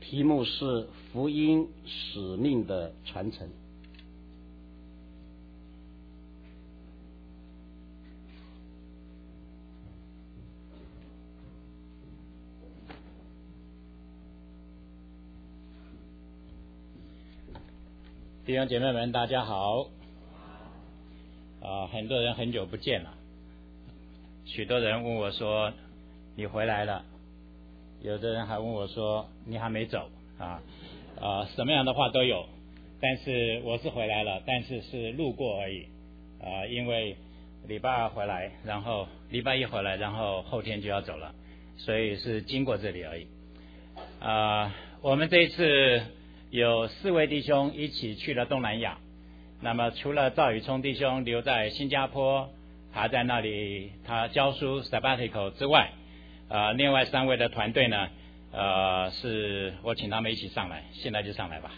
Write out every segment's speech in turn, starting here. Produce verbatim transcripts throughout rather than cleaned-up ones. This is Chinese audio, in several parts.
题目是福音使命的传承。 弟兄姐妹们，大家好。啊，很多人很久不见了，许多人问我说：“你回来了？”有的人还问我说：“你还没走？”啊，啊，什么样的话都有。但是我是回来了，但是是路过而已。啊，因为礼拜二回来，然后礼拜一回来，然后后天就要走了，所以是经过这里而已。啊，我们这一次有四位弟兄一起去了东南亚。那么除了赵宇聪弟兄留在新加坡，还在那里他教书 sabbatical 之外，呃，另外三位的团队呢，呃，是我请他们一起上来，现在就上来吧。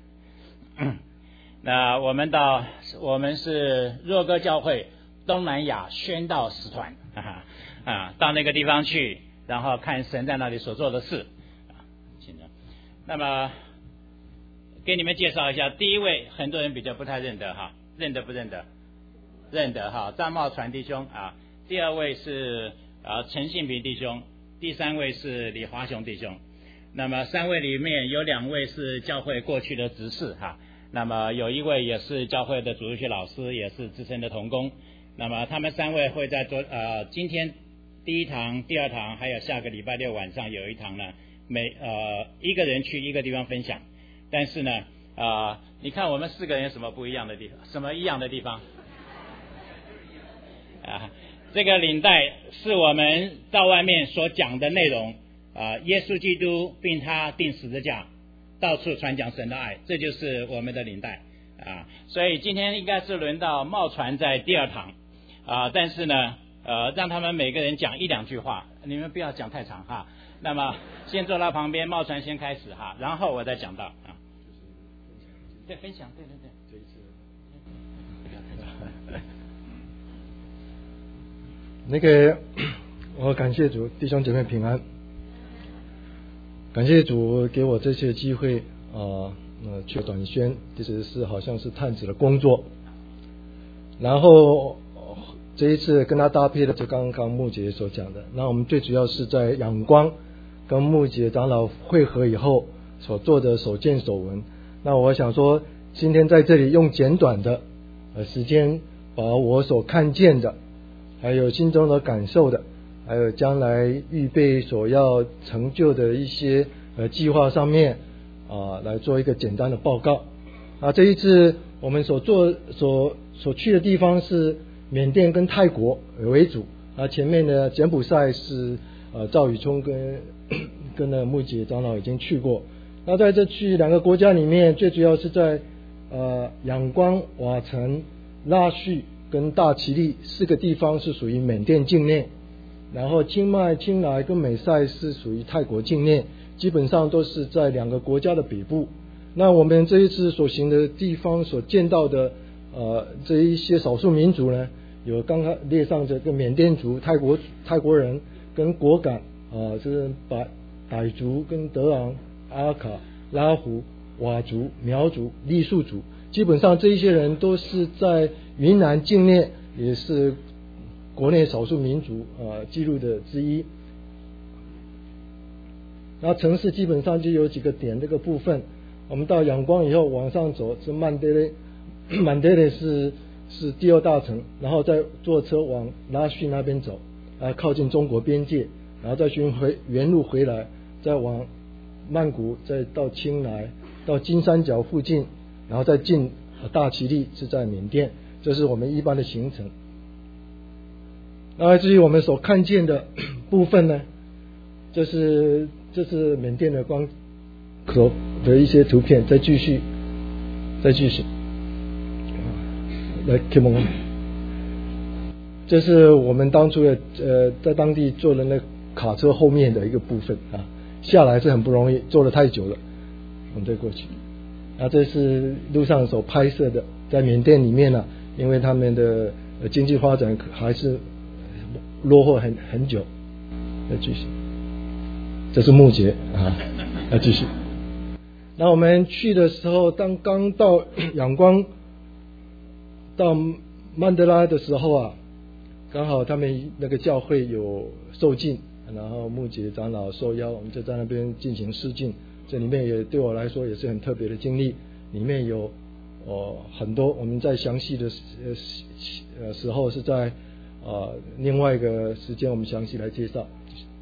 那我们到我们是若歌教会东南亚宣道使团啊啊，到那个地方去，然后看神在那里所做的事啊，请着。那么给你们介绍一下，第一位很多人比较不太认得哈，认得不认得？认得哈，张茂传弟兄啊。第二位是啊陈信平弟兄，第三位是李华雄弟兄。那么三位里面有两位是教会过去的执事哈，那么有一位也是教会的主日学老师，也是资深的同工。那么他们三位会在昨呃今天第一堂、第二堂，还有下个礼拜六晚上有一堂呢，每呃一个人去一个地方分享。但是呢，啊、呃，你看我们四个人有什么不一样的地方？什么一样的地方？啊，这个领带是我们到外面所讲的内容啊，耶稣基督并他钉十字架，到处传讲神的爱，这就是我们的领带啊。所以今天应该是轮到茂传在第二堂啊，但是呢，呃，让他们每个人讲一两句话，你们不要讲太长哈。那么先坐到旁边，茂传先开始哈，然后我再讲到啊。对，分享，对对对，这一次那个，我感谢主，弟兄姐妹平安。感谢主给我这些机会啊，呃，去短宣，其实是好像是探子的工作。然后这一次跟他搭配的，就刚刚牧姐所讲的，那我们最主要是在仰光跟牧姐长老会合以后所做的所见所闻。那我想说，今天在这里用简短的呃时间，把我所看见的，还有心中的感受的，还有将来预备所要成就的一些呃计划上面啊、呃，来做一个简单的报告。啊，这一次我们所做所所去的地方是缅甸跟泰国为主。啊，前面的柬埔寨是呃赵宇聪跟跟那牧姐长老已经去过。那在这去两个国家里面，最主要是在呃仰光、瓦城、拉叙跟大其力四个地方是属于缅甸境内，然后清迈、清莱跟美赛是属于泰国境内，基本上都是在两个国家的北部。那我们这一次所行的地方所见到的呃这一些少数民族呢，有刚刚列上这个缅甸族、泰国泰国人跟果敢啊，这是傣傣族跟德昂、阿卡、拉胡、佤族、苗族、傈僳族，基本上这一些人都是在云南境内，也是国内少数民族啊记录的之一。然后城市基本上就有几个点这个部分。我们到仰光以后往上走是曼德勒，曼德勒是是第二大城，然后再坐车往拉叙那边走，啊靠近中国边界，然后再循回原路回来，再往曼谷，再到清莱，到金三角附近，然后再进大其力是在缅甸，这是我们一般的行程。那至于我们所看见的部分呢，这是这是缅甸的光口的一些图片，再继续再继续来看我们，这是我们当初的呃在当地坐的那卡车后面的一个部分啊，下来是很不容易，坐了太久了，我们再过去。啊，这是路上所拍摄的，在缅甸里面呢、啊，因为他们的经济发展还是落后很很久。再继续，这是木节啊，要继续。 那我们去的时候，当刚到仰光到曼德拉的时候啊，刚好他们那个教会有受浸，然后牧姐长老受邀，我们就在那边进行施浸。这里面也对我来说也是很特别的经历，里面有哦很多我们在详细的呃时候是在呃另外一个时间我们详细来介绍。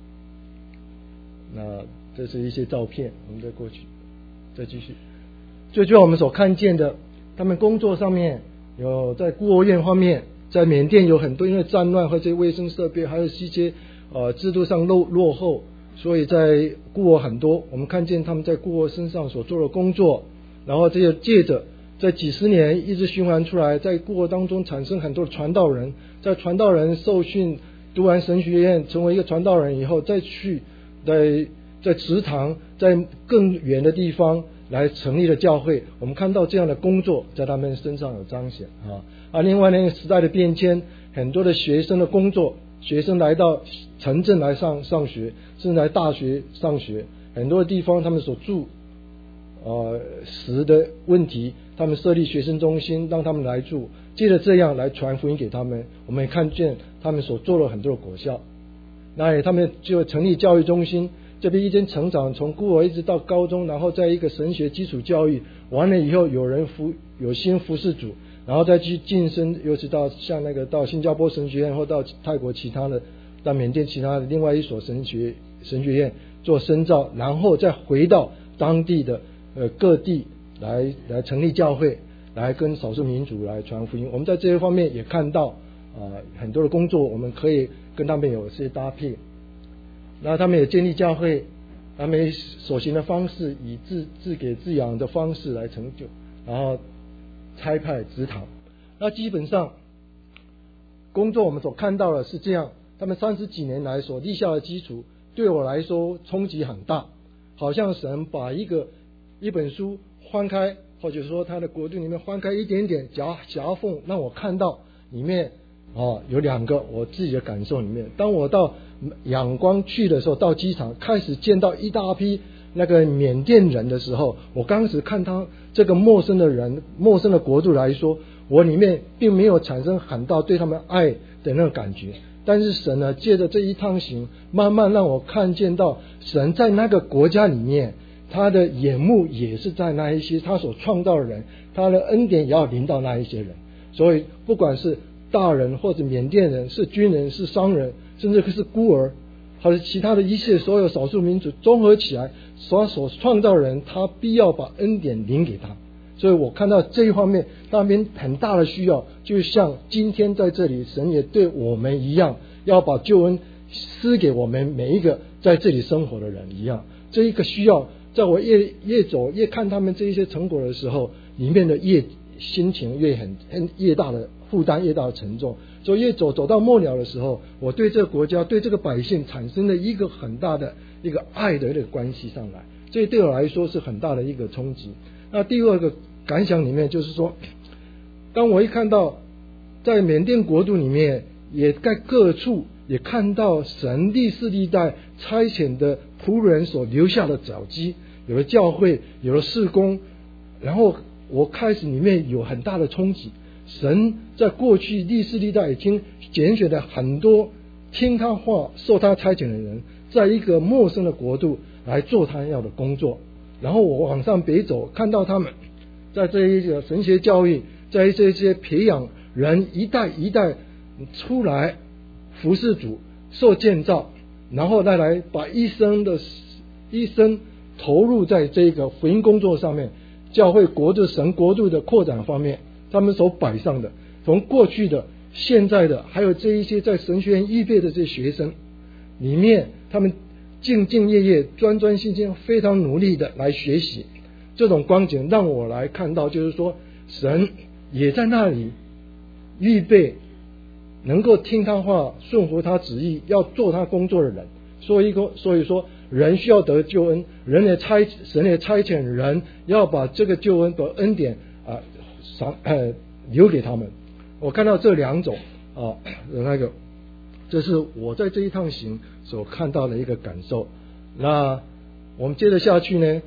那这是一些照片，我们再过去再继续。最主要我们所看见的，他们工作上面有在孤儿院方面，在缅甸有很多因为战乱或者卫生设备还有一些呃制度上落落后，所以在孤儿很多，我们看见他们在孤儿身上所做的工作，然后这些借着在几十年一直循环出来，在孤儿当中产生很多的传道人，在传道人受训读完神学院成为一个传道人以后，再去在在祠堂在更远的地方来成立了教会，我们看到这样的工作在他们身上有彰显啊。啊，另外呢，时代的变迁，很多的学生的工作，学生来到城镇来上上学，甚至来大学上学，很多的地方他们所住呃食的问题，他们设立学生中心让他们来住，借着这样来传福音给他们，我们也看见他们所做了很多的果效。那也他们就成立教育中心，这边一边成长，从孤儿一直到高中，然后在一个神学基础教育完了以后，有人服有心服侍主，然后再去晋升，又是到像那个到新加坡神学院，或到泰国其他的，到缅甸其他的另外一所神学神学院做深造，然后再回到当地的呃各地来来成立教会，来跟少数民族来传福音。我们在这些方面也看到啊、呃、很多的工作，我们可以跟他们有一些搭配。然后他们也建立教会，他们所行的方式以自自给自养的方式来成就，然后差派职堂。那基本上工作我们所看到的是这样，他们三十几年来所立下的基础，对我来说冲击很大，好像神把一个一本书翻开，或者说他的国度里面翻开一点点夹夹缝，让我看到里面哦有两个我自己的感受里面。当我到仰光去的时候，到机场开始见到一大批那个缅甸人的时候，我当时看他这个陌生的人陌生的国度来说，我里面并没有产生很大对他们爱的那种感觉，但是神呢借着这一趟行，慢慢让我看见到神在那个国家里面，他的眼目也是在那一些他所创造的人，他的恩典也要临到那一些人。所以不管是大人或者缅甸人，是军人是商人，甚至是孤儿，还是其他的一切所有少数民族综合起来，所所创造的人，他必要把恩典领给他。所以我看到这一方面那边很大的需要，就像今天在这里神也对我们一样，要把救恩施给我们每一个在这里生活的人一样。这一个需要，在我越越走越看他们这一些成果的时候，里面的越心情越很很越大的负担，越大的沉重。所以越走走到末了的时候，我对这个国家对这个百姓产生了一个很大的一个爱的一个关系上来，这对我来说是很大的一个冲击。那第二个感想里面就是说，当我一看到在缅甸国度里面，也在各处也看到神历世历代差遣的仆人所留下的脚迹，有了教会，有了事工，然后我开始里面有很大的冲击。神在过去历世历代已经拣选了很多听他话受他差遣的人，在一个陌生的国度来做他要的工作。然后我往上北走，看到他们在这一个神学教育，在这些培养人一代一代出来服侍主受建造，然后再来把一生的一生投入在这个福音工作上面，教会国度神国度的扩展方面，他们所摆上的，从过去的现在的还有这一些在神学院预备的这些学生里面，他们兢兢业业专专心心非常努力的来学习，这种光景让我来看到，就是说神也在那里预备能够听他话顺服他旨意要做他工作的人。所以所以说人需要得救恩，人也差神也差遣人要把这个救恩的恩典啊赏呃留给他们。我看到这两种啊那个，这是我在这一趟行所看到的一个感受。那我们接着下去呢，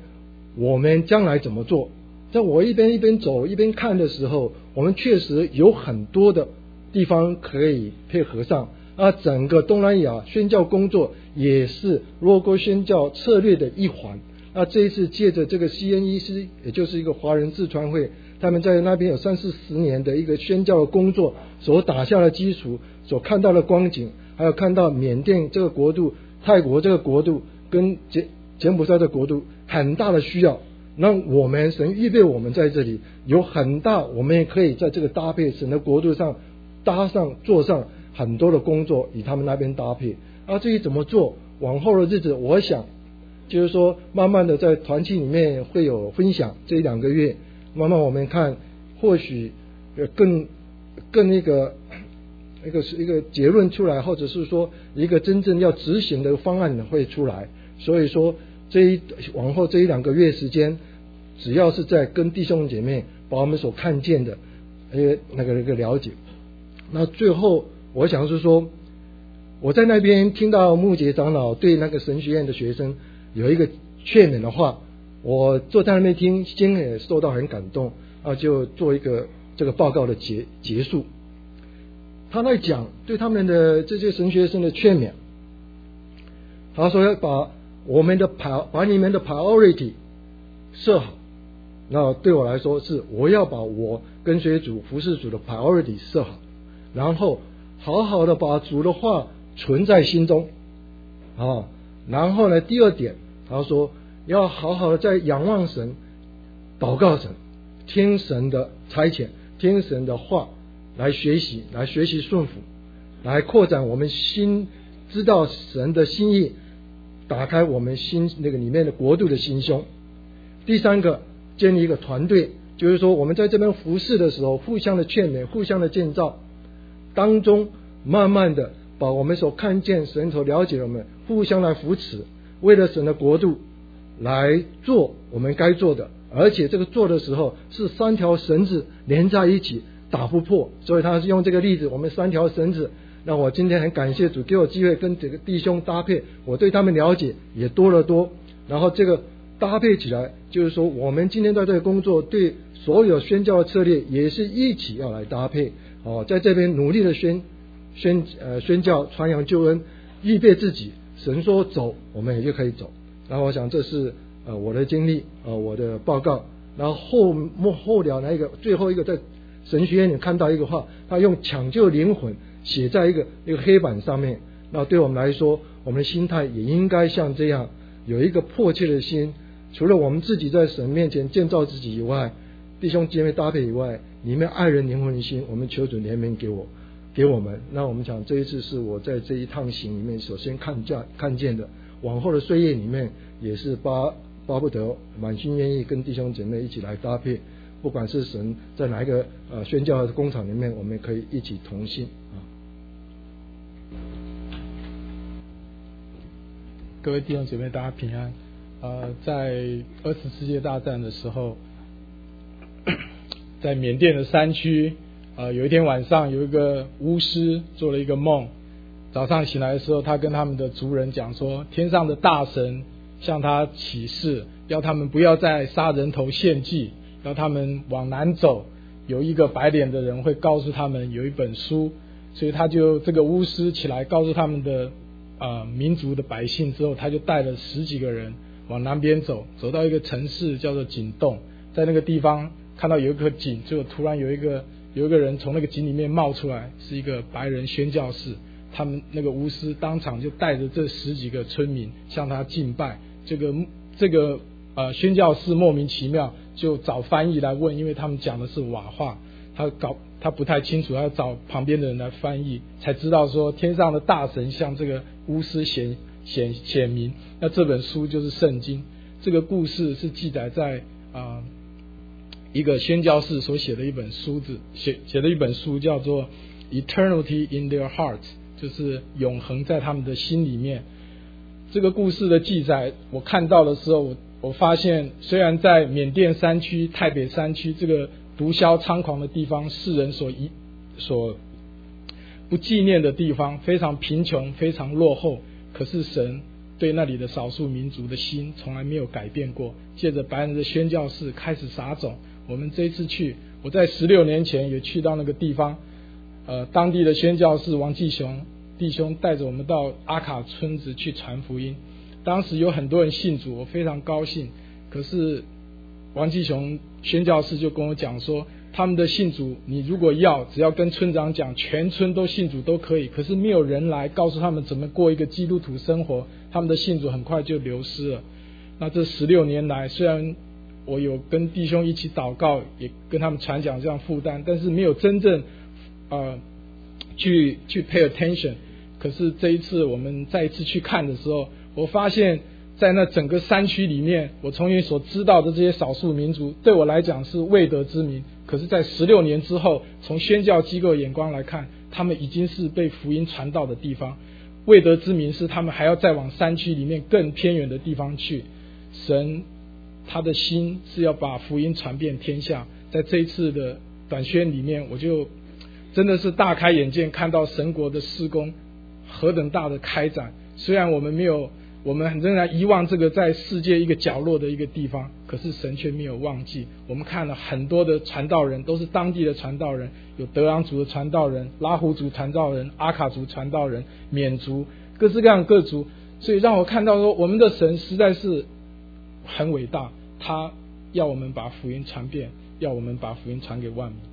我们将来怎么做。在我一边一边走一边看的时候，我们确实有很多的地方可以配合上。啊，整个东南亚宣教工作也是若哥宣教策略的一环。那这一次借着这个 C N E C， 也就是一个华人自传会，他们在那边有三四十年的一个宣教的工作所打下的基础，所看到的光景，还有看到缅甸这个国度、泰国这个国度跟柬柬埔寨的国度很大的需要。那我们神预备我们在这里有很大，我们也可以在这个搭配神的国度上搭上做上很多的工作，与他们那边搭配。啊，至于怎么做，往后的日子，我想就是说，慢慢的在团契里面会有分享。这一两个月，慢慢我们看，或许更更一个一个是一个结论出来，或者是说一个真正要执行的方案会出来。所以说，这一往后这一两个月时间，只要是在跟弟兄姐妹把我们所看见的，呃，那个那个了解。那最后，我想是说，我在那边听到牧杰长老对那个神学院的学生有一个劝勉的话，我坐在那边听，心也受到很感动啊，就做一个这个报告的结结束。他在讲对他们的这些神学生的劝勉，他说要把我们的把把你们的 priority 设好。那对我来说是我要把我跟随主服侍主的 priority 设好，然后好好的把主的话存在心中啊。然后呢，第二点他说要好好的在仰望神、祷告神、听神的差遣、听神的话来学习，来学习顺服，来扩展我们心，知道神的心意，打开我们心那个里面的国度的心胸。第三个，建立一个团队，就是说我们在这边服侍的时候，互相的劝勉，互相的建造当中，慢慢的把我们所看见神所了解我们互相来扶持，为了神的国度来做我们该做的。而且这个做的时候是三条绳子连在一起，打不破。所以他是用这个例子，我们三条绳子。那我今天很感谢主给我机会跟这个弟兄搭配，我对他们了解也多了多。然后这个搭配起来，就是说我们今天在这个工作对所有宣教的策略也是一起要来搭配。哦，在这边努力的宣宣呃宣教传扬救恩，预备自己，神说走我们也就可以走。然后我想这是呃我的经历，呃我的报告。然后后末后了那一个最后一个，在神学院里看到一个话，他用抢救灵魂写在一个一个黑板上面。那对我们来说，我们的心态也应该像这样，有一个迫切的心，除了我们自己在神面前建造自己以外，弟兄姐妹搭配以外，里面爱人灵魂的心，我们求主怜悯给我给我们。那我们讲这一次是我在这一趟行里面首先看见看见的，往后的岁月里面也是巴巴不得满心愿意跟弟兄姐妹一起来搭配，不管是神在哪一个呃宣教的工厂里面，我们可以一起同心啊。 各位弟兄姐妹，大家平安。呃，在二次世界大战的时候，在缅甸的山区，呃，有一天晚上，有一个巫师做了一个梦。早上醒来的时候，他跟他们的族人讲说，天上的大神向他启示，要他们不要再杀人头献祭，要他们往南走，有一个白脸的人会告诉他们有一本书。所以他就这个巫师起来告诉他们的呃民族的百姓之后，他就带了十几个人往南边走，走到一个城市叫做井洞。在那个地方看到有一颗井，就突然有一个有一个人从那个井里面冒出来，是一个白人宣教士。他们那个巫师当场就带着这十几个村民向他敬拜。这个这个呃宣教士莫名其妙就找翻译来问，因为他们讲的是瓦话，他搞他不太清楚，他要找旁边的人来翻译，才知道说天上的大神向这个巫师显显显明。那这本书就是圣经。这个故事是记载在啊、呃、一个宣教士所写的一本书子写写的一本书，叫做 Eternity in Their Hearts， 就是永恒在他们的心里面。这个故事的记载我看到的时候，我我发现虽然在缅甸山区、泰北山区这个毒枭猖狂的地方，世人所遗所不纪念的地方，非常贫穷，非常落后，可是神对那里的少数民族的心从来没有改变过。借着白人的宣教士开始撒种。我们这一次去，我在十六年前也去到那个地方，呃，当地的宣教士王继雄弟兄带着我们到阿卡村子去传福音。当时有很多人信主，我非常高兴。可是王继雄宣教士就跟我讲说，他们的信主，你如果要，只要跟村长讲，全村都信主都可以。可是没有人来告诉他们怎么过一个基督徒生活，他们的信主很快就流失了。那这十六年来，虽然我有跟弟兄一起祷告，也跟他们传讲这样负担，但是没有真正呃去去 pay attention。可是这一次我们再一次去看的时候，我发现在那整个山区里面，我从前所知道的这些少数民族，对我来讲是未得之民。可是在十六年之后，从宣教机构眼光来看，他们已经是被福音传到的地方。未得之民是他们还要再往山区里面更偏远的地方去。神他的心是要把福音传遍天下。在这一次的短宣里面，我就真的是大开眼界，看到神国的事工何等大的开展。虽然我们没有，我们仍然遗忘这个在世界一个角落的一个地方，可是神却没有忘记。我们看了很多的传道人，都是当地的传道人，有德朗族的传道人、拉祜族传道人、阿卡族传道人、缅族，各式各样各族。所以让我看到说，我们的神实在是很伟大，他要我们把福音传遍，要我们把福音传给万民。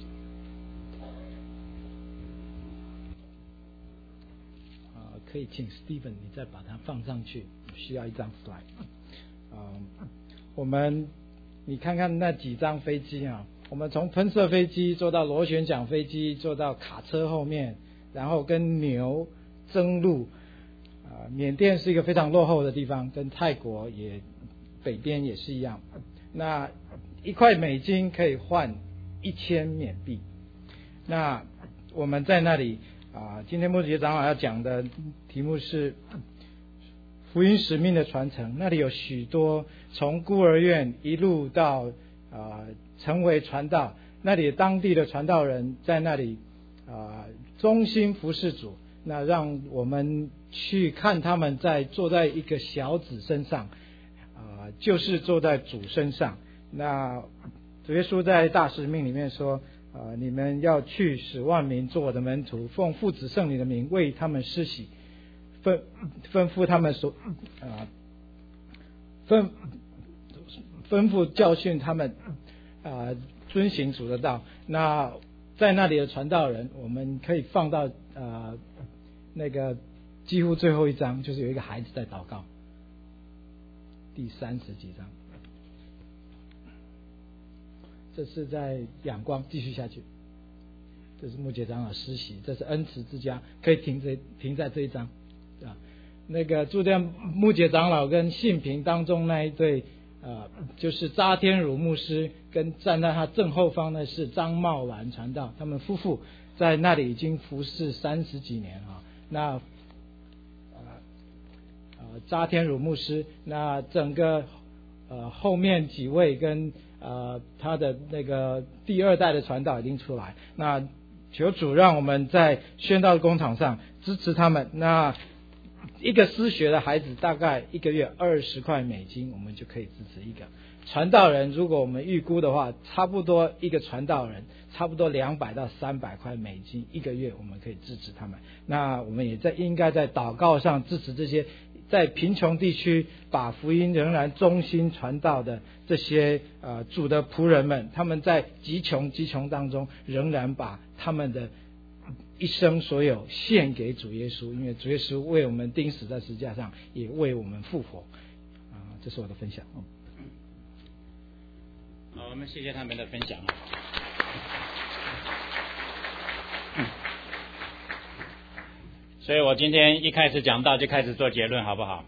可以请 Steven 你再把它放上去，需要一张 slide。呃、我们你看看那几张飞机啊，我们从喷射飞机坐到螺旋桨飞机，坐到卡车后面，然后跟牛争路。呃、缅甸是一个非常落后的地方，跟泰国也北边也是一样。那一块美金可以换一千缅币。那我们在那里。啊，今天牧姐长老要讲的题目是福音使命的传承。那里有许多从孤儿院一路到啊成为传道，那里当地的传道人在那里啊忠心服侍主。那让我们去看他们在坐在一个小子身上，啊就是坐在主身上。那主耶稣在大使命里面说。啊！你们要去使万民做我的门徒，奉父子圣灵的名为他们施洗，吩吩咐他们所啊吩吩咐教训他们啊遵行主的道。那在那里的传道人，我们可以放到啊那个几乎最后一章，就是有一个孩子在祷告，第三十几章。这是在仰光，继续下去。这是牧姐长老施洗，这是恩慈之家，可以停这停在这一章啊。那个住在牧姐长老跟信平当中那一对，呃，就是扎天儒牧师跟站在他正后方的是张茂兰传道，他们夫妇在那里已经服侍三十几年啊。那呃呃扎天儒牧师，那整个呃后面几位跟。呃，他的那个第二代的传道已经出来，那求主让我们在宣道工厂上支持他们。那一个私学的孩子大概一个月二十块美金，我们就可以支持一个传道人。如果我们预估的话，差不多一个传道人差不多两百到三百块美金一个月，我们可以支持他们。那我们也在应该在祷告上支持这些。在贫穷地区把福音仍然忠心传道的这些呃主的仆人们，他们在极穷极穷当中仍然把他们的一生所有献给主耶稣，因为主耶稣为我们钉死在十字架上，也为我们复活啊、呃！这是我的分享。 好，我们谢谢他们的分享。所以我今天一开始讲到就开始做结论，好不好？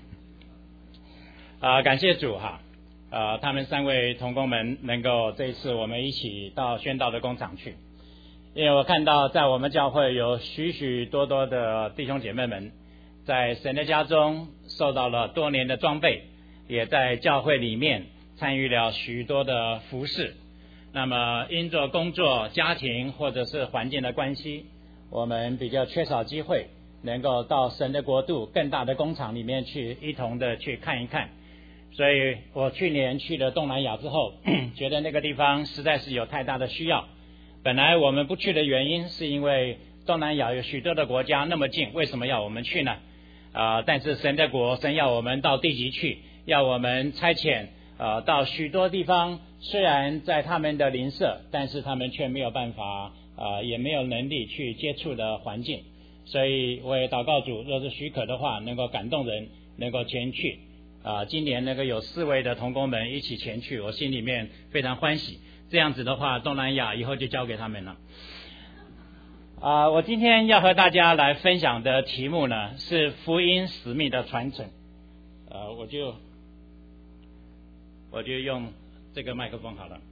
啊、呃，感谢主哈，呃，他们三位同工们能够这一次我们一起到宣道的工厂去，因为我看到在我们教会有许许多多的弟兄姐妹们在神的家中受到了多年的装备，也在教会里面参与了许多的服事。那么因着工作、家庭或者是环境的关系，我们比较缺少机会能够到神的国度更大的工厂里面去一同的去看一看。所以我去年去了东南亚之后，觉得那个地方实在是有太大的需要。本来我们不去的原因是因为东南亚有许多的国家那么近，为什么要我们去呢？啊、呃，但是神的国，神要我们到地极去，要我们差遣呃到许多地方，虽然在他们的邻舍，但是他们却没有办法呃也没有能力去接触的环境。所以我也祷告主，若是许可的话，能够感动人，能够前去。啊、呃，今年那个有四位的同工们一起前去，我心里面非常欢喜。这样子的话，东南亚以后就交给他们了。啊、呃，我今天要和大家来分享的题目呢是福音使命的传承。呃，我就我就用这个麦克风好了。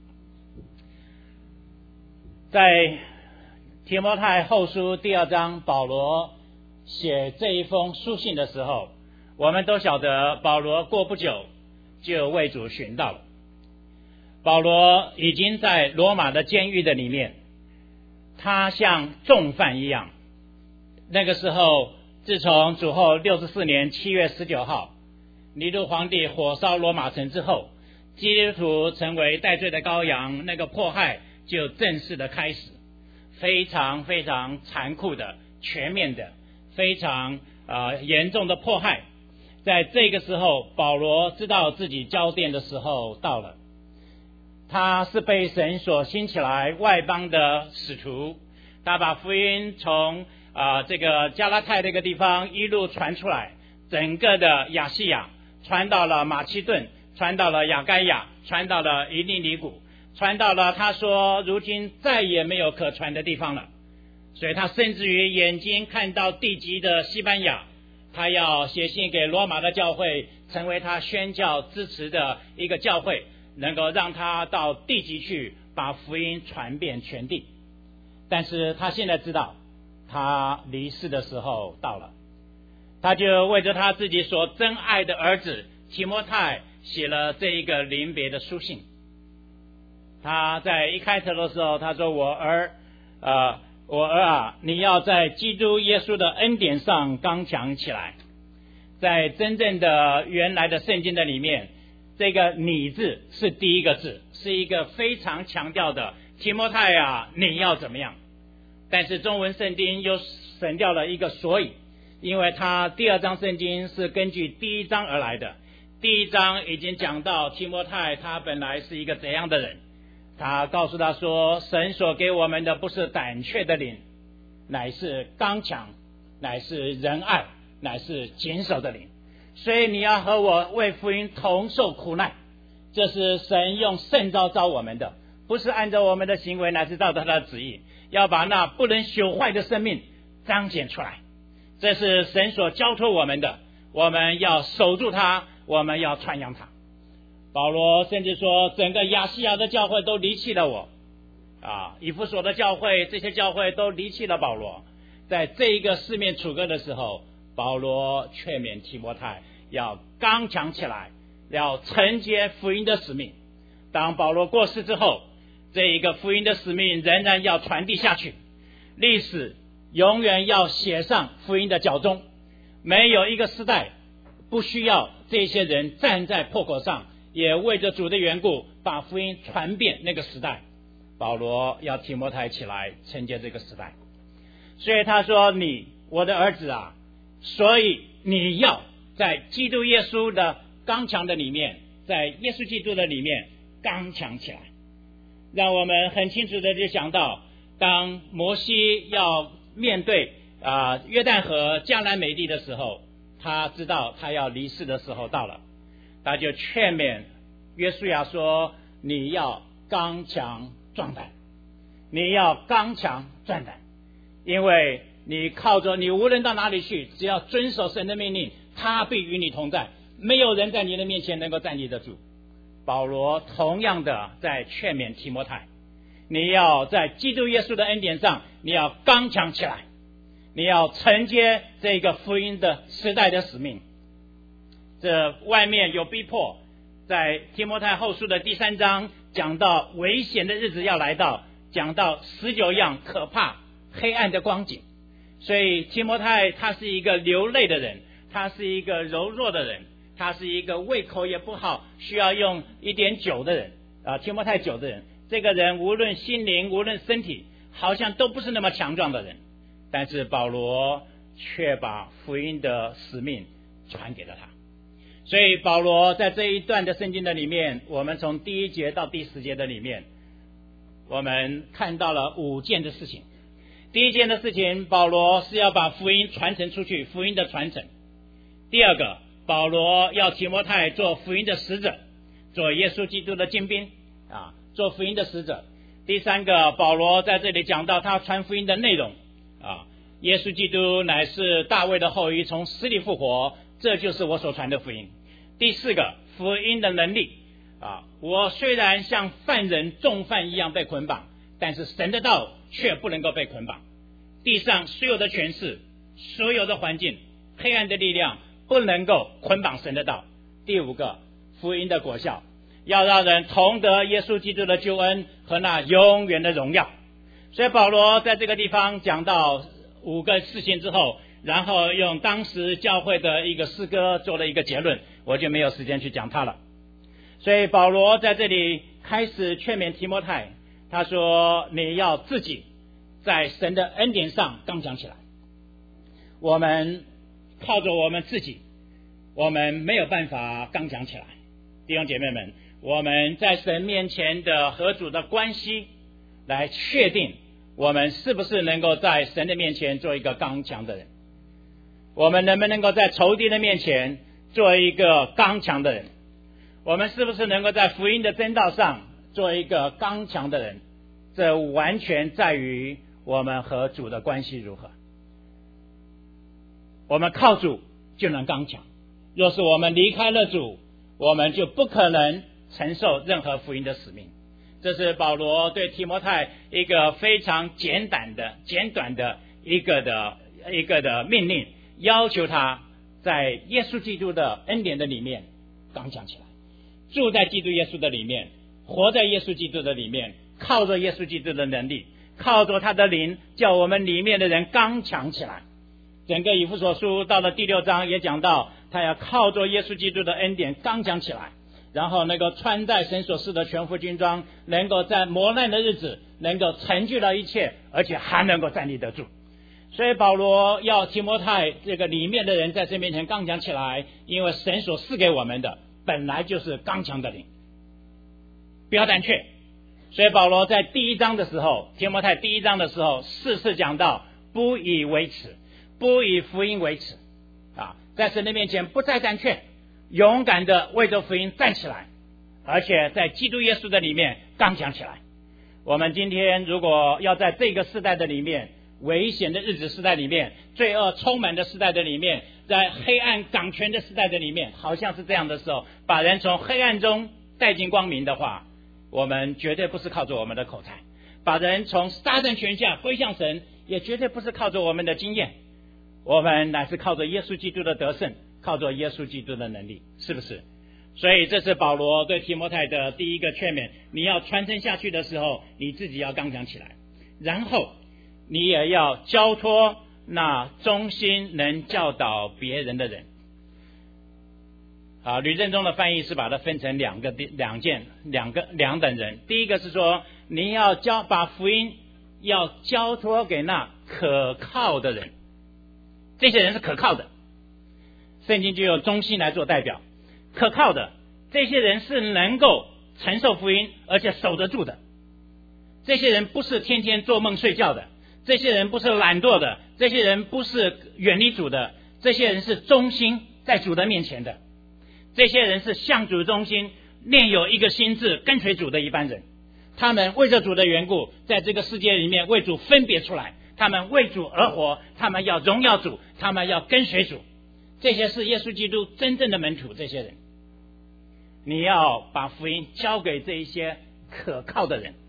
在提摩太后书第二章，保罗写这一封书信的时候，我们都晓得保罗过不久就为主寻到了。保罗已经在罗马的监狱的里面，他像重犯一样。那个时候，自从主后六十四年七月十九号尼禄皇帝火烧罗马城之后，基督徒成为代罪的羔羊，那个迫害就正式的开始，非常非常残酷的、全面的、非常呃严重的迫害。在这个时候，保罗知道自己交奠的时候到了。他是被神所兴起来外邦的使徒，他把福音从啊、呃、这个加拉太这个地方一路传出来，整个的亚细亚传到了马其顿，传到了亚该亚，传到了伊利尼古，传到了他说如今再也没有可传的地方了。所以他甚至于眼睛看到地极的西班牙，他要写信给罗马的教会，成为他宣教支持的一个教会，能够让他到地极去把福音传遍全地。但是他现在知道他离世的时候到了，他就为着他自己所珍爱的儿子提摩太写了这一个临别的书信。他在一开头的时候他说，我儿呃我儿啊，你要在基督耶稣的恩典上刚强起来。在真正的原来的圣经的里面，这个你字是第一个字，是一个非常强调的提摩太啊，你要怎么样。但是中文圣经又省掉了一个所以，因为他第二章圣经是根据第一章而来的。第一章已经讲到提摩太他本来是一个怎样的人，他告诉他说，神所给我们的不是胆怯的灵，乃是刚强，乃是仁爱，乃是谨守的灵。所以你要和我为福音同受苦难，这是神用圣召召我们的，不是按照我们的行为，乃是照他的旨意，要把那不能朽坏的生命彰显出来。这是神所交托我们的，我们要守住它，我们要传扬它。保罗甚至说，整个亚细亚的教会都离弃了我啊，以弗所的教会，这些教会都离弃了保罗。在这一个四面楚歌的时候，保罗劝勉提摩太要刚强起来，要承接福音的使命。当保罗过世之后，这一个福音的使命仍然要传递下去，历史永远要写上福音的脚踪。没有一个时代不需要这些人站在破口上，也为着主的缘故把福音传遍那个时代。保罗要提摩太起来承接这个时代。所以他说，你我的儿子啊，所以你要在基督耶稣的刚强的里面，在耶稣基督的里面刚强起来。让我们很清楚的就想到，当摩西要面对啊、呃、约旦河迦南美地的时候，他知道他要离世的时候到了，他就劝勉约书亚说，你要刚强壮胆，你要刚强壮胆，因为你靠着你无论到哪里去，只要遵守神的命令，他必与你同在，没有人在你的面前能够站立得住。保罗同样的在劝勉提摩太，你要在基督耶稣的恩典上，你要刚强起来，你要承接这个福音的时代的使命。这外面有逼迫，在提摩太后书的第三章讲到危险的日子要来到，讲到十九样可怕黑暗的光景。 所以提摩太他是一个流泪的人，他是一个柔弱的人，他是一个胃口也不好，需要用一点酒的人啊，提摩太酒的人。这个人无论心灵无论身体好像都不是那么强壮的人，但是保罗却把福音的使命传给了他。所以保罗在这一段的圣经的里面，我们从第一节到第十节的里面，我们看到了五件的事情。第一件的事情，保罗是要把福音传承出去，福音的传承。第二个，保罗要提摩太做福音的使者，做耶稣基督的精兵啊，做福音的使者。第三个，保罗在这里讲到他传福音的内容啊，耶稣基督乃是大卫的后裔，从死里复活，这就是我所传的福音。第四个，福音的能力啊，我虽然像犯人重犯一样被捆绑，但是神的道却不能够被捆绑。地上所有的权势，所有的环境，黑暗的力量不能够捆绑神的道。第五个，福音的果效，要让人同得耶稣基督的救恩和那永远的荣耀。所以保罗在这个地方讲到五个事情之后，然后用当时教会的一个诗歌做了一个结论，我就没有时间去讲它了。所以保罗在这里开始劝勉提摩太，他说你要自己在神的恩典上刚强起来。我们靠着我们自己，我们没有办法刚强起来。弟兄姐妹们，我们在神面前的和主的关系来确定我们是不是能够在神的面前做一个刚强的人，我们能不能够在仇敌的面前做一个刚强的人，我们是不是能够在福音的真道上做一个刚强的人，这完全在于我们和主的关系如何。我们靠主就能刚强，若是我们离开了主，我们就不可能承受任何福音的使命。这是保罗对提摩太一个非常简短的简短的一个的一个的命令，要求他在耶稣基督的恩典的里面刚强起来，住在基督耶稣的里面，活在耶稣基督的里面，靠着耶稣基督的能力，靠着他的灵，叫我们里面的人刚强起来。整个以弗所书到了第六章也讲到，他要靠着耶稣基督的恩典刚强起来，然后能够穿戴神所赐的全副军装，能够在磨难的日子能够成就了一切，而且还能够站立得住。所以保罗要提摩太这个里面的人在神面前刚强起来，因为神所赐给我们的本来就是刚强的灵，不要胆怯。所以保罗在第一章的时候，提摩太第一章的时候四次讲到不以为耻，不以福音为耻啊，在神的面前不再胆怯，勇敢的为着福音站起来，而且在基督耶稣的里面刚强起来。我们今天如果要在这个世代的里面，危险的日子时代里面，罪恶充满的时代的里面，在黑暗掌权的时代的里面，好像是这样的时候，把人从黑暗中带进光明的话，我们绝对不是靠着我们的口才，把人从撒旦权下归向神，也绝对不是靠着我们的经验，我们乃是靠着耶稣基督的得胜，靠着耶稣基督的能力，是不是？所以这是保罗对提摩太的第一个劝勉，你要传承下去的时候，你自己要刚强起来，然后你也要交托那忠心能教导别人的人。啊，吕正中的翻译是把它分成两个两件两个两等人。第一个是说，你要交把福音要交托给那可靠的人，这些人是可靠的，圣经就用忠心来做代表，可靠的，这些人是能够承受福音而且守得住的，这些人不是天天做梦睡觉的，这些人不是懒惰的，这些人不是远离主的，这些人是忠心在主的面前的，这些人是向主忠心，念有一个心志跟随主的一般人，他们为着主的缘故，在这个世界里面为主分别出来，他们为主而活，他们要荣耀主，他们要跟随主，这些是耶稣基督真正的门徒。这些人你要把福音交给这一些可靠的人。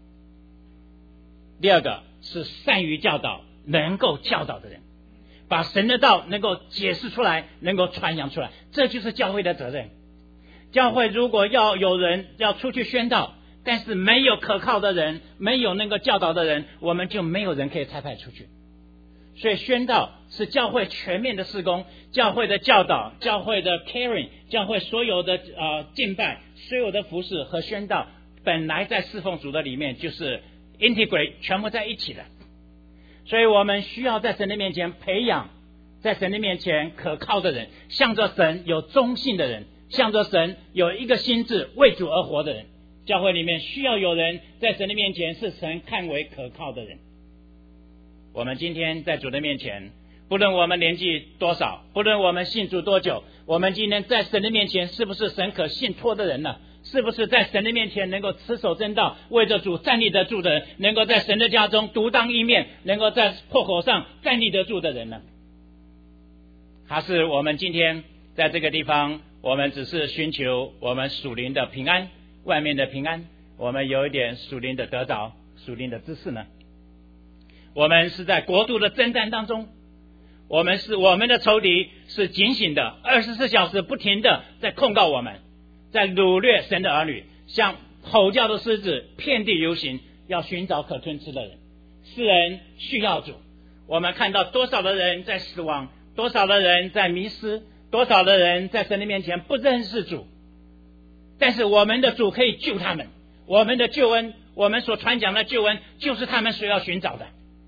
第二个是善于教导，能够教导的人，把神的道能够解释出来，能够传扬出来，这就是教会的责任。教会如果要有人要出去宣道，但是没有可靠的人，没有能够教导的人，我们就没有人可以差派出去。 所以宣道是教会全面的事工，教会的教导，教会的 caring， 教会所有的呃敬拜，所有的服事和宣道，本来在侍奉主的里面就是 integrate 全部在一起的。所以我们需要在神的面前培养在神的面前可靠的人，向着神有忠信的人，向着神有一个心志为主而活的人。教会里面需要有人在神的面前是神看为可靠的人。我们今天在主的面前，不论我们年纪多少，不论我们信主多久，我们今天在神的面前是不是神可信托的人呢？是不是在神的面前能够持守真道，为着主站立得住的人，能够在神的家中独当一面，能够在破口上站立得住的人呢？还是我们今天在这个地方，我们只是寻求我们属灵的平安，外面的平安，我们有一点属灵的得着，属灵的知识呢？我们是在国度的征战当中，我们是我们的仇敌是警醒的，二十四小时不停的在控告我们，在掳掠神的儿女，像吼叫的狮子遍地游行，要寻找可吞吃的人。世人需要主，我们看到多少的人在死亡，多少的人在迷失，多少的人在神的面前不认识主，但是我们的主可以救他们，我们的救恩，我们所传讲的救恩就是他们所要寻找的。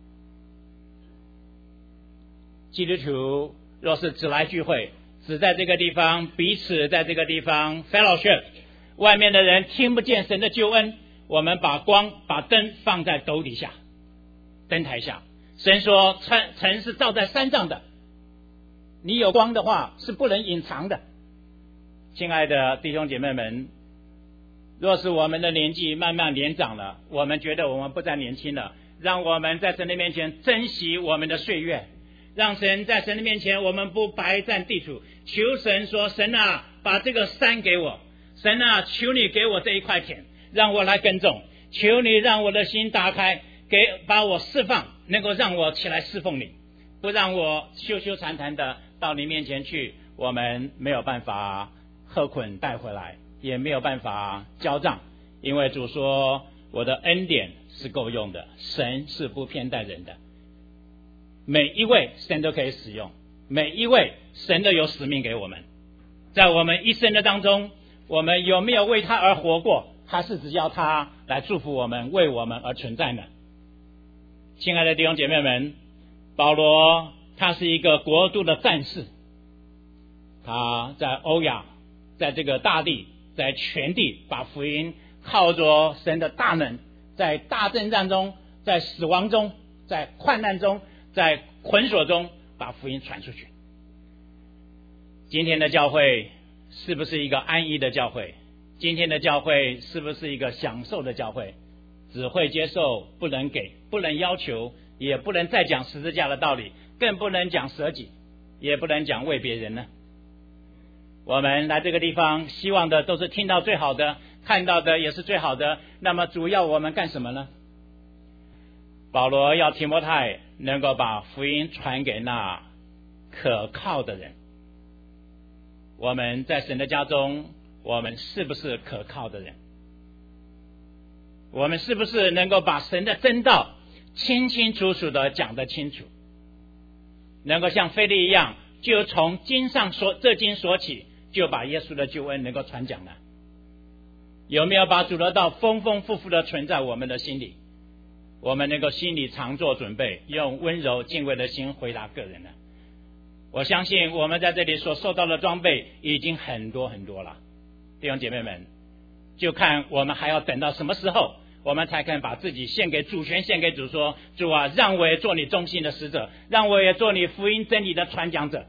基督徒若是只来聚会，只在这个地方彼此在这个地方 fellowship， 外面的人听不见神的救恩，我们把光把灯放在斗底下，灯台下。神说城是照在山上的，你有光的话是不能隐藏的。亲爱的弟兄姐妹们，若是我们的年纪慢慢年长了，我们觉得我们不再年轻了，让我们在神的面前珍惜我们的岁月，让神在神的面前我们不白占地土，求神说，神啊，把这个山给我，神啊，求你给我这一块田，让我来耕种，求你让我的心打开，给把我释放，能够让我起来侍奉你，不让我羞羞惭惭的到你面前去，我们没有办法喝捆带回来，也没有办法交账，因为主说我的恩典是够用的，神是不偏待人的，每一位神都可以使用，每一位神都有使命给我们。在我们一生的当中，我们有没有为他而活过，还是只要他来祝福我们，为我们而存在呢？亲爱的弟兄姐妹们，保罗他是一个国度的战士，他在欧亚，在这个大地，在全地把福音靠着神的大能，在大征战中，在死亡中，在患难中，在捆锁中把福音传出去。今天的教会是不是一个安逸的教会？今天的教会是不是一个享受的教会？只会接受，不能给，不能要求，也不能再讲十字架的道理，更不能讲舍己，也不能讲为别人呢？我们来这个地方希望的都是听到最好的，看到的也是最好的，那么主要我们干什么呢？保罗要提摩太能够把福音传给那可靠的人。我们在神的家中，我们是不是可靠的人？我们是不是能够把神的真道清清楚楚的讲得清楚，能够像腓力一样，就从经上说这经说起，就把耶稣的救恩能够传讲呢？有没有把主的道丰丰富富的存在我们的心里？我们能够心里常做准备，用温柔敬畏的心回答个人呢？我相信我们在这里所受到的装备已经很多很多了，弟兄姐妹们，就看我们还要等到什么时候，我们才肯把自己献给主权，献给主，说主啊，让我也做你忠心的使者，让我也做你福音真理的传讲者。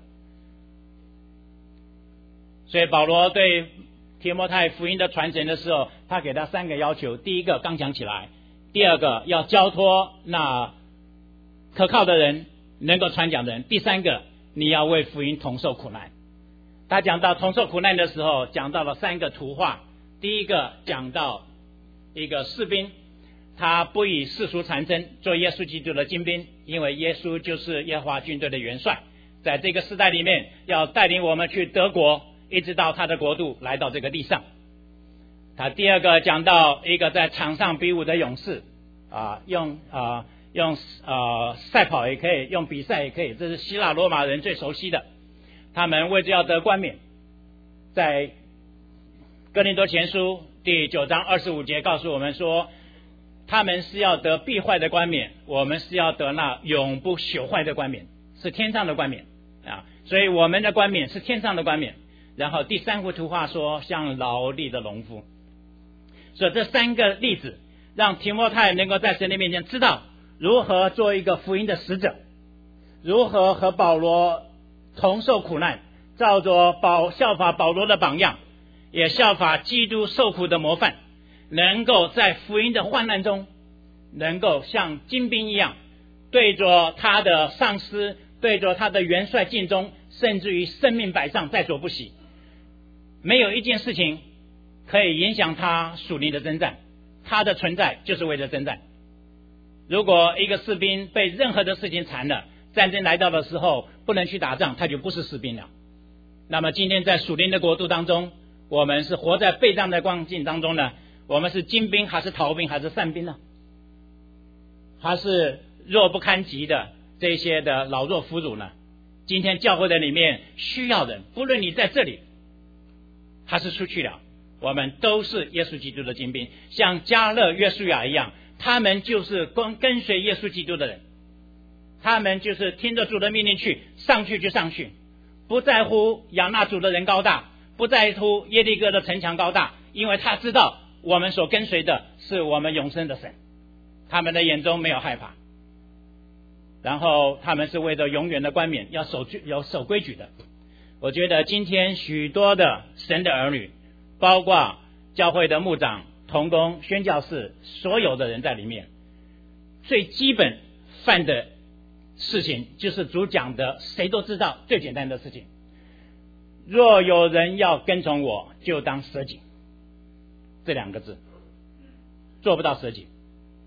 所以保罗对提摩太福音的传承的时候，他给他三个要求，第一个刚讲起来，第二个要交托那可靠的人，能够传讲的人，第三个你要为福音同受苦难。他讲到同受苦难的时候，讲到了三个图画。第一个讲到一个士兵，他不以世俗缠身，做耶稣基督的精兵，因为耶稣就是耶和华军队的元帅，在这个时代里面要带领我们去德国，一直到他的国度来到这个地上。他第二个讲到一个在场上比武的勇士啊，用啊用呃赛跑也可以，用比赛也可以，这是希腊罗马人最熟悉的。他们为着要得冠冕，在哥林多前书第九章二十五节告诉我们说，他们是要得必坏的冠冕，我们是要得那永不朽坏的冠冕，是天上的冠冕啊！所以我们的冠冕是天上的冠冕。然后第三幅图画说，像劳力的农夫。所以这三个例子让提摩太能够在神的面前知道如何做一个福音的使者，如何和保罗同受苦难，照着保效法保罗的榜样，也效法基督受苦的模范，能够在福音的患难中能够像精兵一样，对着他的上司，对着他的元帅尽忠，甚至于生命摆上，在所不惜。没有一件事情可以影响他属灵的征战，他的存在就是为了征战。如果一个士兵被任何的事情缠了，战争来到的时候不能去打仗，他就不是士兵了。那么今天在属灵的国度当中，我们是活在备战的光景当中呢？我们是精兵还是逃兵还是散兵呢？还是弱不堪及的这些的老弱妇孺呢？今天教会的里面需要人，不论你在这里还是出去了，我们都是耶稣基督的精兵，像加勒约书亚一样，他们就是跟跟随耶稣基督的人，他们就是听着主的命令去，上去就上去，不在乎亚纳族的人高大，不在乎耶利哥的城墙高大，因为他知道我们所跟随的是我们永生的神，他们的眼中没有害怕。然后他们是为了永远的冠冕，要守有守规矩的。我觉得今天许多的神的儿女，包括教会的牧长、同工、宣教士，所有的人在里面，最基本犯的事情就是主讲的谁都知道最简单的事情，若有人要跟从我，就当舍己，这两个字做不到舍己。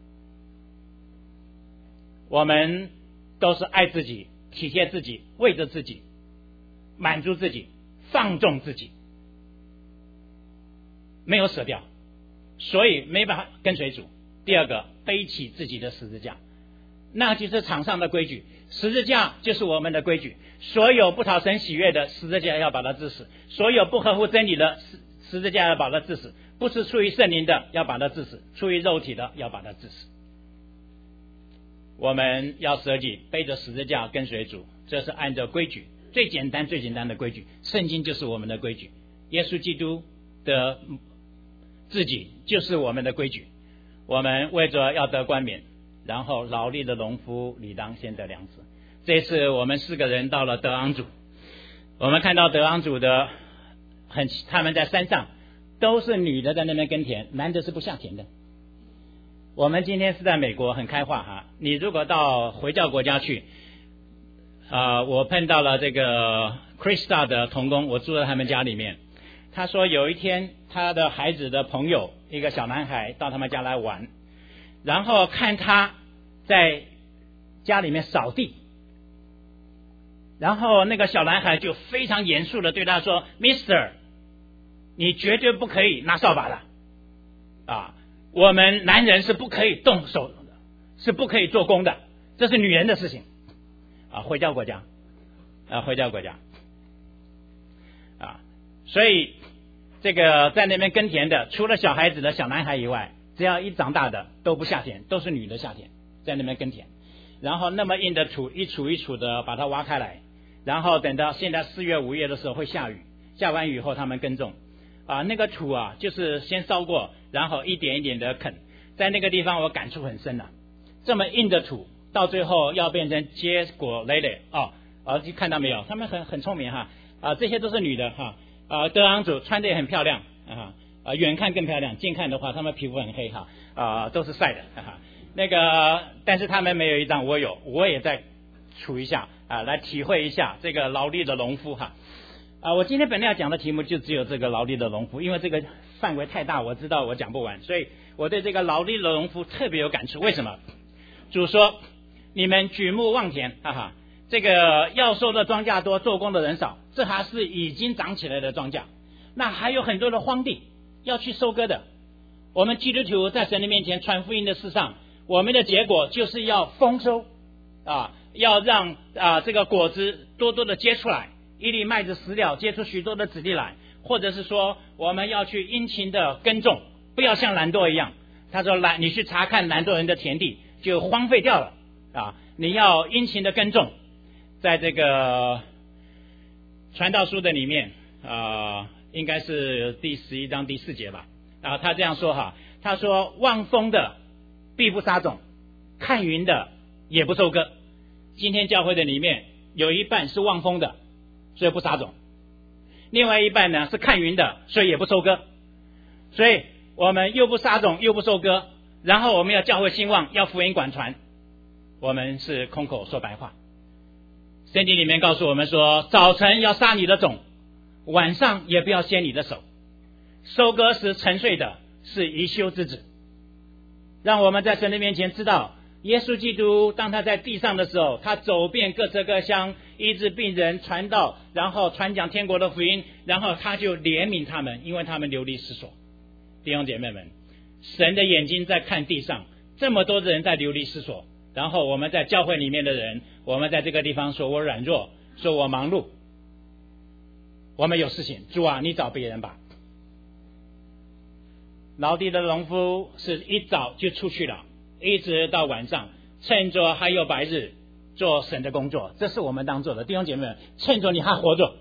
我们都是爱自己、体贴自己、为着自己、满足自己、放纵自己，没有舍掉，所以没办法跟随主。第二个，背起自己的十字架，那就是场上的规矩，十字架就是我们的规矩。所有不讨神喜悦的，十字架要把它治死；所有不合乎真理的，十字架要把它治死。不是出于圣灵的，要把它治死；出于肉体的，要把它治死。我们要舍己，背着十字架跟随主，这是按照规矩，最简单最简单的规矩。圣经就是我们的规矩，耶稣基督的自己就是我们的规矩。我们为着要得冠冕，然后劳力的农夫理当先得粮食。这次我们四个人到了德昂族，我们看到德昂族的很，他们在山上都是女的在那边耕田，男的是不下田的。我们今天是在美国，很开化哈。你如果到回教国家去，啊、呃，我碰到了这个 Krista 的同工，我住在他们家里面。他说有一天他的孩子的朋友一个小男孩到他们家来玩，然后看他在家里面扫地，然后那个小男孩就非常严肃的对他说 Mister 你绝对不可以拿扫把的啊，我们男人是不可以动手的，是不可以做工的，这是女人的事情啊，回教国家啊，回教国家啊，所以这个在那边耕田的，除了小孩子的小男孩以外，只要一长大的都不下田，都是女的下田，在那边耕田。然后那么硬的土一锄一锄的把它挖开来，然后等到现在四月五月的时候会下雨，下完雨以后他们耕种啊，那个土啊就是先烧过，然后一点一点的啃。在那个地方我感触很深了、啊，这么硬的土到最后要变成结果累累哦，啊，看到没有？他们很很聪明哈啊，这些都是女的哈。啊，德昂族穿的也很漂亮啊，啊，远看更漂亮，近看的话，他们皮肤很黑哈，啊，都是晒的哈。那个，但是他们没有一张我有，我也在处一下啊，来体会一下这个劳力的农夫哈。啊，我今天本来要讲的题目就只有这个劳力的农夫，因为这个范围太大，我知道我讲不完，所以我对这个劳力的农夫特别有感触。为什么？主说你们举目望田，哈哈。这个要收的庄稼多，做工的人少，这还是已经长起来的庄稼，那还有很多的荒地要去收割的。我们基督徒在神的面前传福音的事上， 我们的结果就是要丰收啊，要让啊这个果子多多的结出来，一粒麦子死了，结出许多的子粒来。或者是说，我们要去殷勤的耕种，不要像懒惰一样。他说懒，你去查看懒惰人的田地就荒废掉了啊！你要殷勤的耕种。在这个传道书的里面啊、呃，应该是第十一章第四节吧啊，他这样说哈，他说望风的必不撒种，看云的也不收割。今天教会的里面有一半是望风的，所以不撒种。另外一半呢是看云的，所以也不收割。所以我们又不撒种又不收割，然后我们要教会兴旺，要福音广传，我们是空口说白话。圣经里面告诉我们说，早晨要撒你的种，晚上也不要歇你的手。收割时沉睡的是贻羞之子。让我们在神的面前知道，耶稣基督当他在地上的时候，他走遍各城各乡，医治病人，传道，然后传讲天国的福音，然后他就怜悯他们，因为他们流离失所。弟兄姐妹们，神的眼睛在看地上，这么多的人在流离失所，然后我们在教会里面的人，我们在这个地方说我软弱，说我忙碌，我们有事情，主啊，你找别人吧。劳地的农夫是一早就出去了，一直到晚上，趁着还有白日做神的工作，这是我们当做的。弟兄姐妹们，趁着你还活着，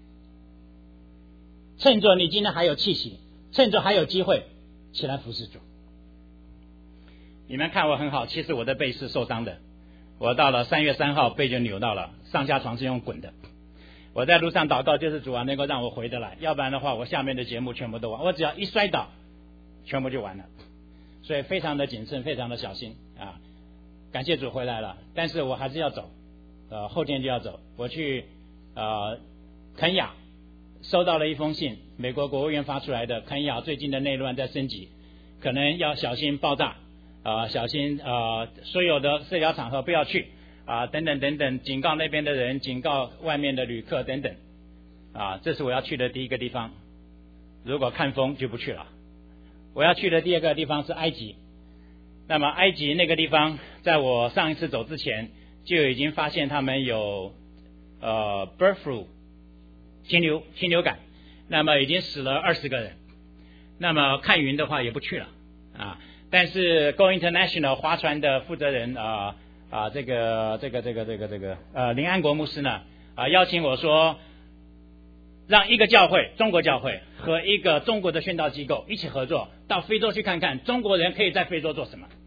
趁着你今天还有气息，趁着还有机会，起来服侍主。你们看我很好，其实我的背是受伤的，我到了三月三号背就扭到了，上下床是用滚的。我在路上祷告，就是主啊能够让我回得来，要不然的话我下面的节目全部都完，我只要一摔倒全部就完了。所以非常的谨慎，非常的小心啊！感谢主回来了，但是我还是要走，呃，后天就要走。我去呃肯亚收到了一封信，美国国务院发出来的，肯亚最近的内乱在升级，可能要小心爆炸啊、呃，小心呃所有的社交场合不要去啊、呃，等等等等，警告那边的人，警告外面的旅客等等啊，这是我要去的第一个地方。如果看风就不去了。我要去的第二个地方是埃及，那么埃及那个地方，在我上一次走之前就已经发现他们有呃 bird flu 禽流禽流感，那么已经死了二十个人。那么看云的话也不去了啊，但是 Go International 划船的负责人啊啊这个这个这个这个这个呃林安国牧师呢啊邀请我说，让一个教会，中国教会和一个中国的宣道机构一起合作，到非洲去看看中国人可以在非洲做什么，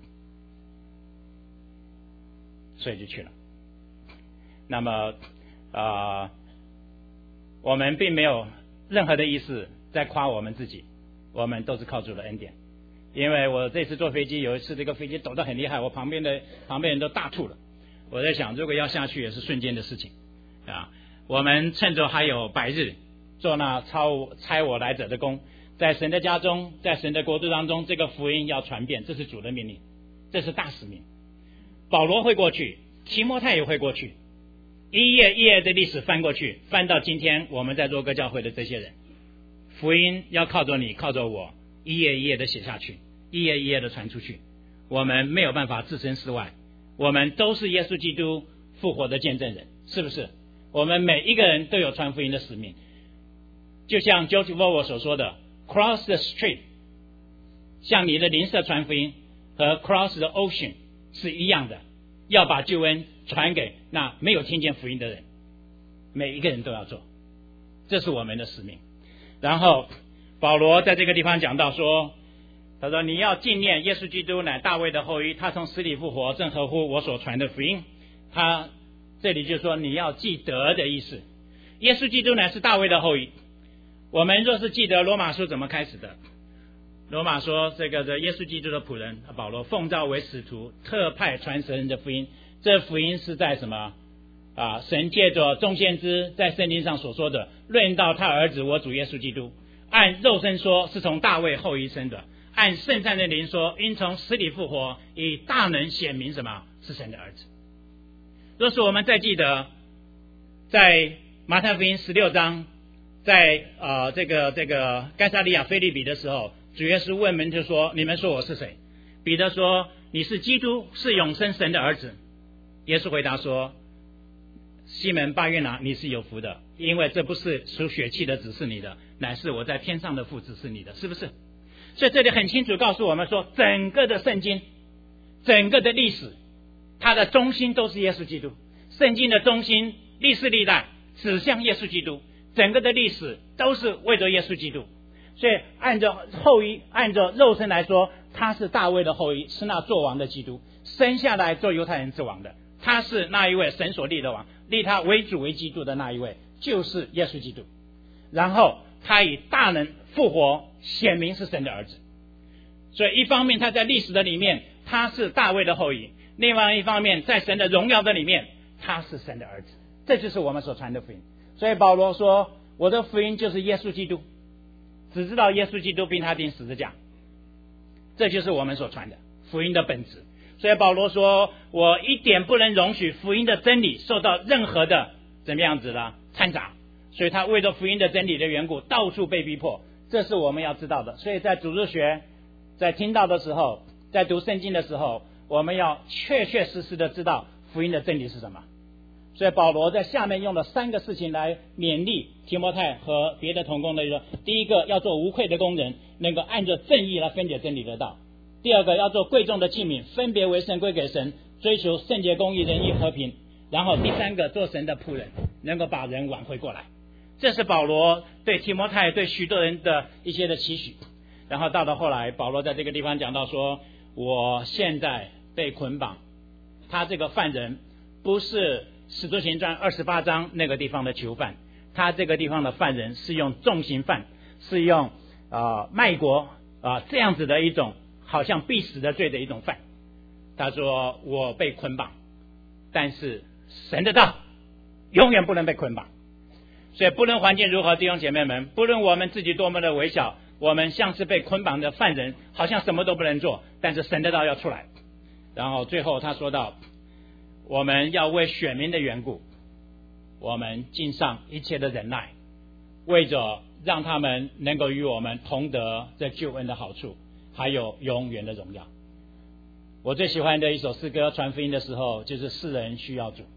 所以就去了。那么啊、呃，我们并没有任何的意思在夸我们自己，我们都是靠主的恩典。因为我这次坐飞机，有一次这个飞机抖得很厉害，我旁边的旁边人都大吐了。我在想，如果要下去也是瞬间的事情啊。我们趁着还有白日，做那超差我来者的工，在神的家中，在神的国度当中，这个福音要传遍，这是主的命令，这是大使命。保罗会过去，提摩太也会过去，一页一页的历史翻过去，翻到今天我们在若哥教会的这些人，福音要靠着你，靠着我，一页一页的写下去，一页一页的传出去。我们没有办法置身事外，我们都是耶稣基督复活的见证人，是不是？我们每一个人都有传福音的使命，就像 George Vovo 所说的 Cross the street， 向你的邻舍传福音和 Cross the ocean 是一样的，要把救恩传给那没有听见福音的人，每一个人都要做，这是我们的使命。然后保罗在这个地方讲到说，他说你要纪念耶稣基督乃大卫的后裔，他从死里复活，正合乎我所传的福音。他这里就说你要记得的意思，耶稣基督乃是大卫的后裔。我们若是记得罗马书怎么开始的，罗马说这个的耶稣基督的仆人保罗奉召为使徒，特派传神的福音。这福音是在什么啊？神借着众先知在圣经上所说的，论到他儿子我主耶稣基督，按肉身说是从大卫后裔生的，按圣善的灵说因从死里复活，以大能显明什么是神的儿子。若是我们再记得在马太福音十六章，在呃这个这个该撒利亚腓立比的时候，主耶稣问门徒说，你们说我是谁？彼得说， 你是基督，是永生神的儿子。耶稣回答说，西门巴约拿，你是有福的，因为这不是属血气的指示你的，乃是我在天上的父指示你的，是不是？所以这里很清楚告诉我们说，整个的圣经，整个的历史，它的中心都是耶稣基督。圣经的中心历世历代指向耶稣基督，整个的历史都是为着耶稣基督。所以按照后裔，按照肉身来说，他是大卫的后裔，是那做王的基督，生下来做犹太人之王的，他是那一位神所立的王，立他为主为基督的那一位就是耶稣基督。然后他以大能复活显明是神的儿子。所以一方面他在历史的里面他是大卫的后裔，另外一方面在神的荣耀的里面他是神的儿子。这就是我们所传的福音。所以保罗说，我的福音就是耶稣基督，只知道耶稣基督并他钉十字架，这就是我们所传的福音的本质。所以保罗说，我一点不能容许福音的真理受到任何的怎么样子的掺杂，所以他为了福音的真理的缘故到处被逼迫，这是我们要知道的。所以在主日学，在听到的时候，在读圣经的时候，我们要确确实实的知道福音的真理是什么。所以保罗在下面用了三个事情来勉励提摩太和别的同工的说，第一个要做无愧的工人，能够按照正义来分解真理的道；第二个要做贵重的器皿，分别为圣归给神，追求圣洁公义仁义和平；然后第三个做神的仆人，能够把人挽回过来。这是保罗对提摩太对许多人的一些的期许。然后到了后来，保罗在这个地方讲到说，我现在被捆绑，他这个犯人不是使徒行传二十八章那个地方的囚犯，他这个地方的犯人是用重刑犯，是用啊、呃、卖国啊、呃、这样子的一种好像必死的罪的一种犯。他说我被捆绑，但是神的道永远不能被捆绑。所以不论环境如何，弟兄姐妹们，不论我们自己多么的微小，我们像是被捆绑的犯人，好像什么都不能做，但是神的道要出来。然后最后他说到，我们要为选民的缘故，我们尽上一切的忍耐，为着让他们能够与我们同得这救恩的好处，还有永远的荣耀。我最喜欢的一首诗歌传福音的时候，就是世人需要主，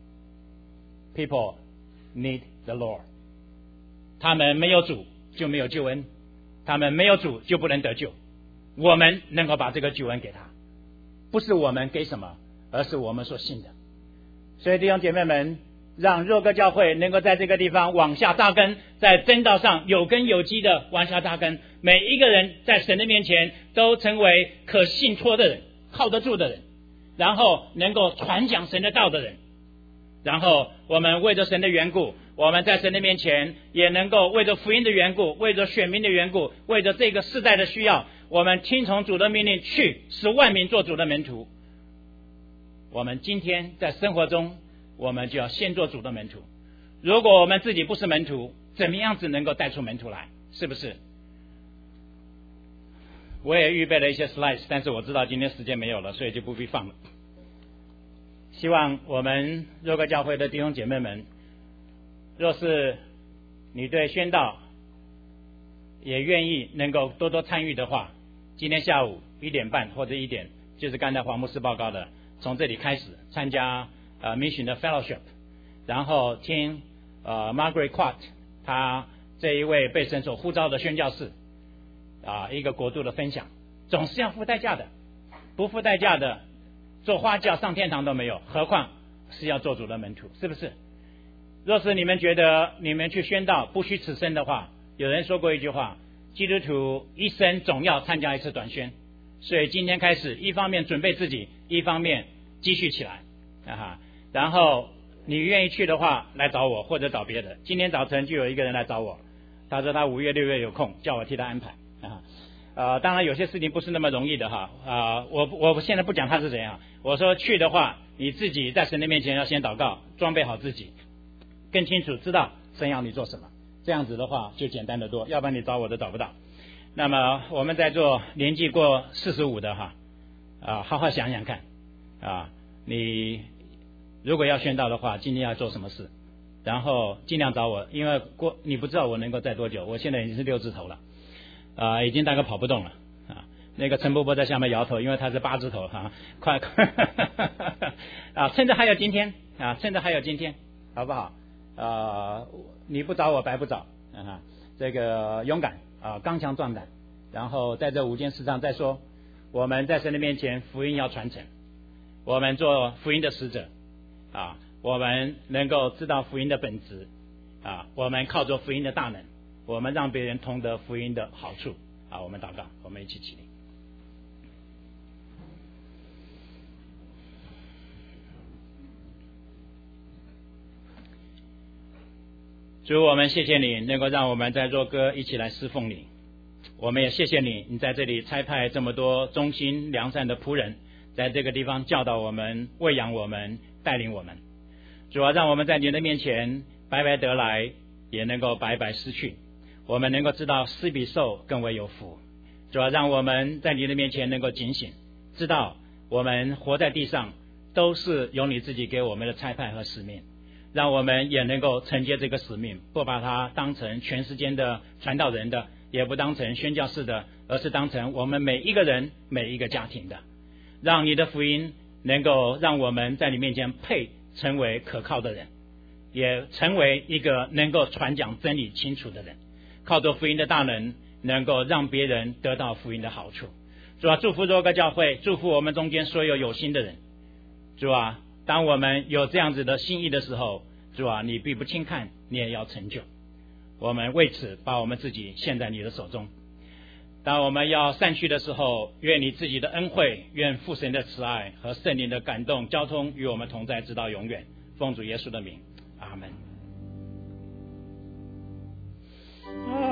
People need the Lord。 他们没有主就没有救恩，他们没有主就不能得救，我们能够把这个救恩给他，不是我们给什么，而是我们所信的。所以弟兄姐妹们，让若歌教会能够在这个地方往下扎根，在真道上有根有基的往下扎根，每一个人在神的面前都成为可信托的人，靠得住的人，然后能够传讲神的道的人。然后我们为着神的缘故，我们在神的面前也能够为着福音的缘故，为着选民的缘故，为着这个世代的需要，我们听从主的命令，去使万民做主的门徒。我们今天在生活中，我们就要先做主的门徒。如果我们自己不是门徒，怎么样子能够带出门徒来？是不是？我也预备了一些 slides， 但是我知道今天时间没有了，所以就不必放了。希望我们若歌教会的弟兄姐妹们，若是你对宣道也愿意能够多多参与的话，今天下午一点半或者一点，就是刚才黄牧师报告的，从这里开始参加呃 Mission 的 Fellowship， 然后听呃 Margaret Quart 他这一位被神所呼召的宣教士啊、呃、一个国度的分享，总是要付代价的，不付代价的做花轿上天堂都没有，何况是要做主的门徒，是不是？若是你们觉得你们去宣道不虚此生的话，有人说过一句话，基督徒一生总要参加一次短宣。所以今天开始，一方面准备自己，一方面积蓄起来啊。然后你愿意去的话来找我，或者找别的。今天早晨就有一个人来找我，他说他五月六月有空，叫我替他安排啊。呃，当然有些事情不是那么容易的哈啊、呃，我我现在不讲他是怎样，我说去的话，你自己在神的面前要先祷告，装备好自己，更清楚知道神要你做什么，这样子的话就简单得多，要不然你找我都找不到。那么我们在座年纪过四十五的哈啊，好好想想看啊，你如果要宣道的话，今天要做什么事，然后尽量找我，因为过你不知道我能够在多久，我现在已经是六字头了。啊、呃，已经大概跑不动了啊！ 那个陈伯伯在下面摇头，因为他是八字头哈、啊，快快啊！趁着还有今天啊，趁着还有今天，好不好？呃，你不找我白不找啊！这个勇敢啊，刚强壮胆，然后在这五件事上再说，我们在神的面前福音要传承，我们做福音的使者啊，我们能够知道福音的本质啊，我们靠着福音的大能，我们让别人同得福音的好处啊！我们祷告，我们一起起立。主，我们谢谢你能够让我们在若歌一起来侍奉你，我们也谢谢你，你在这里差派这么多忠心良善的仆人，在这个地方教导我们、喂养我们、带领我们。主啊，让我们在你的面前白白得来，也能够白白失去。我们能够知道施比受更为有福。主啊，让我们在你的面前能够警醒，知道我们活在地上都是有你自己给我们的差派和使命。让我们也能够承接这个使命，不把它当成全世界的传道人的，也不当成宣教士的，而是当成我们每一个人每一个家庭的。让你的福音能够让我们在你面前配成为可靠的人，也成为一个能够传讲真理清楚的人，靠着福音的大能能够让别人得到福音的好处。主啊，祝福若歌教会，祝福我们中间所有有心的人。主啊，当我们有这样子的心意的时候，主啊，你必不轻看，你也要成就。我们为此把我们自己献在你的手中。当我们要散去的时候，愿你自己的恩惠，愿父神的慈爱和圣灵的感动交通与我们同在，直到永远。奉主耶稣的名，阿们。